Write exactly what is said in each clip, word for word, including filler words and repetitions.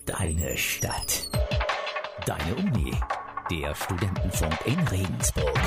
Deine Stadt. Deine Uni. Der Studentenfunk in Regensburg.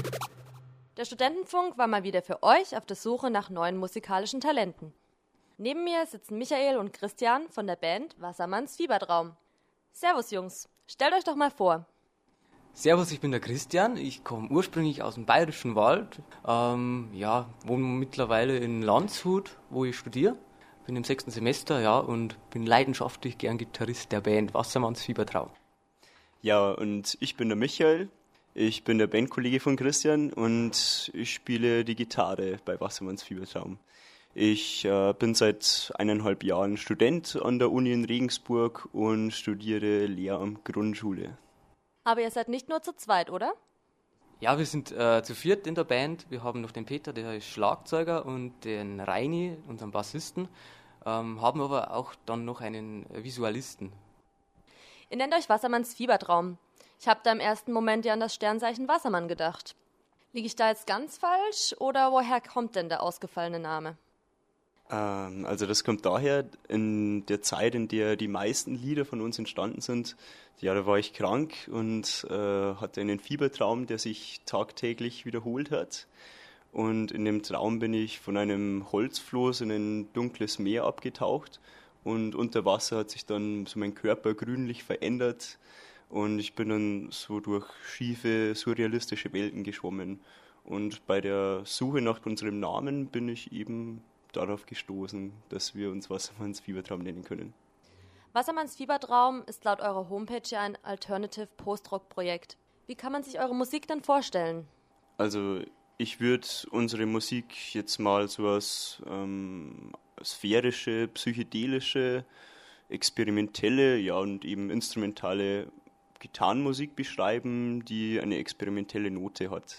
Der Studentenfunk war mal wieder für euch auf der Suche nach neuen musikalischen Talenten. Neben mir sitzen Michael und Christian von der Band Wassermanns Fiebertraum. Servus Jungs, stellt euch doch mal vor. Servus, ich bin der Christian, ich komme ursprünglich aus dem Bayerischen Wald, ähm, ja, wohne mittlerweile in Landshut, wo ich studiere, bin im sechsten Semester, ja, und bin leidenschaftlich gern Gitarrist der Band Wassermanns Fiebertraum. Ja, und ich bin der Michael, ich bin der Bandkollege von Christian und ich spiele die Gitarre bei Wassermanns Fiebertraum. Ich äh, bin seit eineinhalb Jahren Student an der Uni in Regensburg und studiere Lehramt Grundschule. Aber ihr seid nicht nur zu zweit, oder? Ja, wir sind äh, zu viert in der Band. Wir haben noch den Peter, der ist Schlagzeuger, und den Reini, unseren Bassisten, ähm, haben aber auch dann noch einen Visualisten. Ihr nennt euch Wassermanns Fiebertraum. Ich habe da im ersten Moment ja an das Sternzeichen Wassermann gedacht. Liege ich da jetzt ganz falsch oder woher kommt denn der ausgefallene Name? Ähm, also das kommt daher, in der Zeit, in der die meisten Lieder von uns entstanden sind, ja, da war ich krank und äh, hatte einen Fiebertraum, der sich tagtäglich wiederholt hat. Und in dem Traum bin ich von einem Holzfloß in ein dunkles Meer abgetaucht und unter Wasser hat sich dann so mein Körper grünlich verändert und ich bin dann so durch schiefe, surrealistische Welten geschwommen. Und bei der Suche nach unserem Namen bin ich eben darauf gestoßen, dass wir uns Wassermanns Fiebertraum nennen können. Wassermanns Fiebertraum ist laut eurer Homepage ja ein Alternative Post-Rock-Projekt. Wie kann man sich eure Musik denn vorstellen? Also ich würde unsere Musik jetzt mal so als ähm, sphärische, psychedelische, experimentelle, ja und eben instrumentale Gitarrenmusik beschreiben, die eine experimentelle Note hat.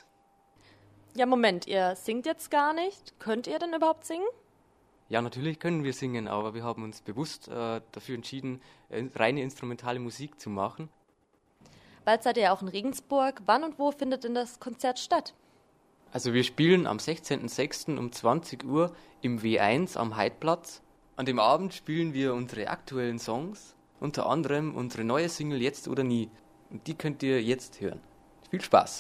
Ja, Moment, ihr singt jetzt gar nicht. Könnt ihr denn überhaupt singen? Ja, natürlich können wir singen, aber wir haben uns bewusst äh, dafür entschieden, äh, reine instrumentale Musik zu machen. Bald seid ihr ja auch in Regensburg. Wann und wo findet denn das Konzert statt? Also wir spielen am sechzehnten sechsten um zwanzig Uhr im W eins am Heidplatz. An dem Abend spielen wir unsere aktuellen Songs, unter anderem unsere neue Single Jetzt oder Nie. Und die könnt ihr jetzt hören. Viel Spaß!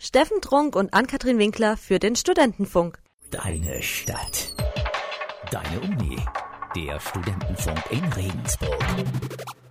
Steffen Trunk und Ann-Kathrin Winkler für den Studentenfunk. Deine Stadt. Deine Uni. Der Studentenfunk in Regensburg.